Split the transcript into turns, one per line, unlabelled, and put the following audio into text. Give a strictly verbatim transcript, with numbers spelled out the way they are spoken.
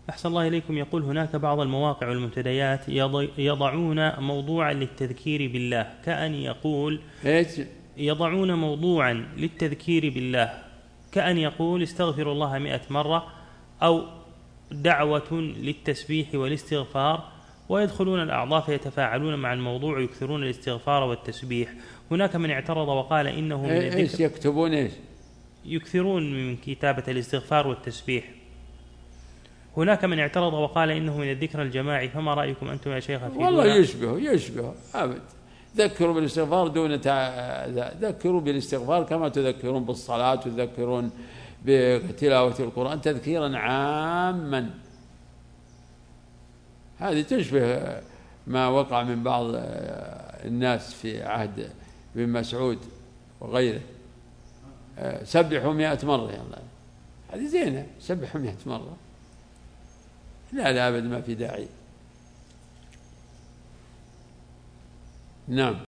أحسن الله إليكم. يقول هناك بعض المواقع والمنتديات يضعون موضوعا للتذكير بالله، كأن يقول
إيش؟
يضعون موضوعا للتذكير بالله كأن يقول استغفر الله مئة مرة، أو دعوة للتسبيح والاستغفار، ويدخلون الأعضاء فيتفاعلون مع الموضوع ويكثرون الاستغفار والتسبيح. هناك من اعترض وقال إنه من الذكر.
إيش يكتبون؟ إيش
يكثرون من كتابة الاستغفار والتسبيح. هناك من اعترض وقال إنه من الذكر الجماعي، فما رأيكم أنتم يا شيخ؟
والله يشبه يشبه أبد. ذكروا بالاستغفار دون تع... ذكروا بالاستغفار كما تذكرون بالصلاة وتذكرون بتلاوة القرآن تذكيرا عاما. هذه تشبه ما وقع من بعض الناس في عهد ابن مسعود وغيره، سبحوا مئة مرة. يلا هذه زينة، سبحوا مئة مرة. لا لا أبد، ما في داعي. نعم.